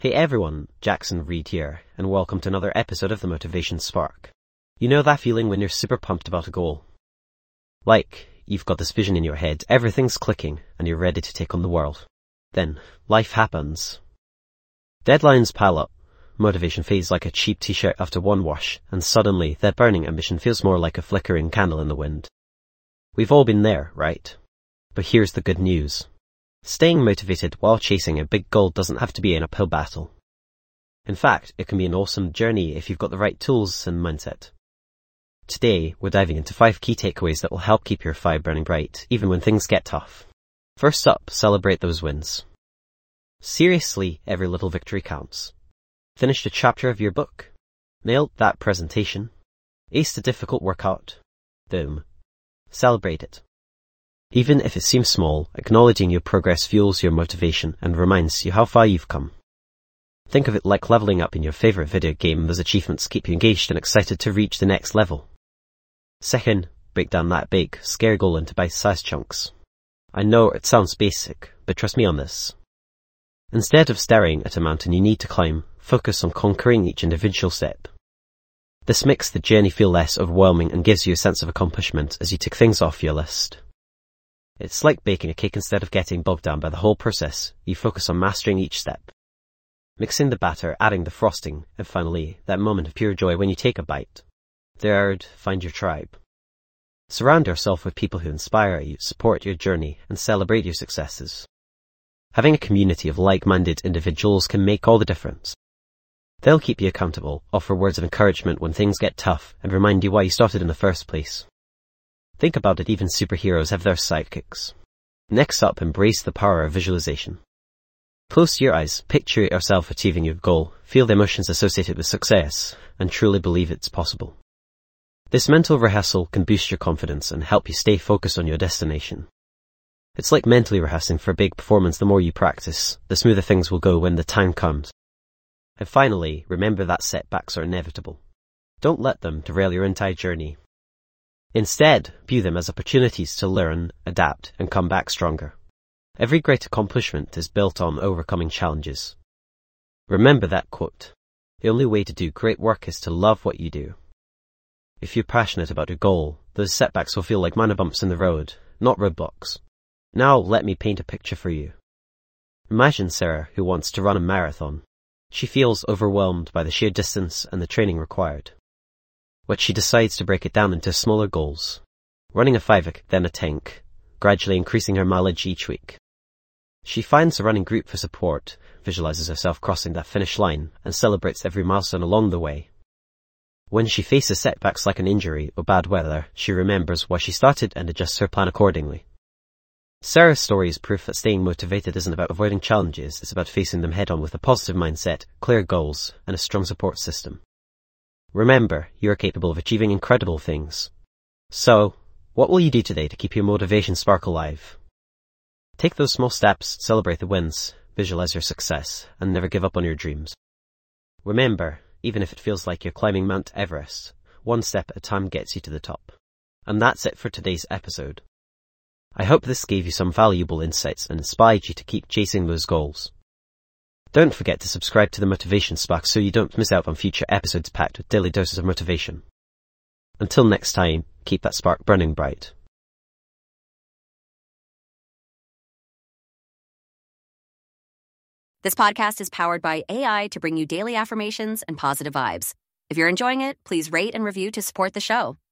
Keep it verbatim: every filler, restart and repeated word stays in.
Hey everyone, Jackson Reed here, and welcome to another episode of the Motivation Spark. You know that feeling when you're super pumped about a goal? Like, you've got this vision in your head, everything's clicking, and you're ready to take on the world. Then, life happens. Deadlines pile up, motivation fades like a cheap t-shirt after one wash, and suddenly, that burning ambition feels more like a flickering candle in the wind. We've all been there, right? But here's the good news. Staying motivated while chasing a big goal doesn't have to be an uphill battle. In fact, it can be an awesome journey if you've got the right tools and mindset. Today, we're diving into five key takeaways that will help keep your fire burning bright, even when things get tough. First up, celebrate those wins. Seriously, every little victory counts. Finished a chapter of your book. Nailed that presentation. Aced a difficult workout. Boom. Celebrate it. Even if it seems small, acknowledging your progress fuels your motivation and reminds you how far you've come. Think of it like leveling up in your favorite video game. Those achievements keep you engaged and excited to reach the next level. Second, break down that big, scary goal into bite-sized chunks. I know it sounds basic, but trust me on this. Instead of staring at a mountain you need to climb, focus on conquering each individual step. This makes the journey feel less overwhelming and gives you a sense of accomplishment as you tick things off your list. It's like baking a cake. Instead of getting bogged down by the whole process, you focus on mastering each step. Mixing the batter, adding the frosting, and finally, that moment of pure joy when you take a bite. Third, find your tribe. Surround yourself with people who inspire you, support your journey, and celebrate your successes. Having a community of like-minded individuals can make all the difference. They'll keep you accountable, offer words of encouragement when things get tough, and remind you why you started in the first place. Think about it, even superheroes have their sidekicks. Next up, embrace the power of visualization. Close your eyes, picture yourself achieving your goal, feel the emotions associated with success, and truly believe it's possible. This mental rehearsal can boost your confidence and help you stay focused on your destination. It's like mentally rehearsing for a big performance. The more you practice, the smoother things will go when the time comes. And finally, remember that setbacks are inevitable. Don't let them derail your entire journey. Instead, view them as opportunities to learn, adapt, and come back stronger. Every great accomplishment is built on overcoming challenges. Remember that quote. The only way to do great work is to love what you do. If you're passionate about your goal, those setbacks will feel like minor bumps in the road, not roadblocks. Now let me paint a picture for you. Imagine Sarah, who wants to run a marathon. She feels overwhelmed by the sheer distance and the training required. But she decides to break it down into smaller goals, running a five K, then a ten K, gradually increasing her mileage each week. She finds a running group for support, visualizes herself crossing that finish line, and celebrates every milestone along the way. When she faces setbacks like an injury or bad weather, she remembers why she started and adjusts her plan accordingly. Sarah's story is proof that staying motivated isn't about avoiding challenges, it's about facing them head-on with a positive mindset, clear goals, and a strong support system. Remember, you are capable of achieving incredible things. So, what will you do today to keep your motivation spark alive? Take those small steps, celebrate the wins, visualize your success, and never give up on your dreams. Remember, even if it feels like you're climbing Mount Everest, one step at a time gets you to the top. And that's it for today's episode. I hope this gave you some valuable insights and inspired you to keep chasing those goals. Don't forget to subscribe to the Motivation Spark so you don't miss out on future episodes packed with daily doses of motivation. Until next time, keep that spark burning bright. This podcast is powered by A I to bring you daily affirmations and positive vibes. If you're enjoying it, please rate and review to support the show.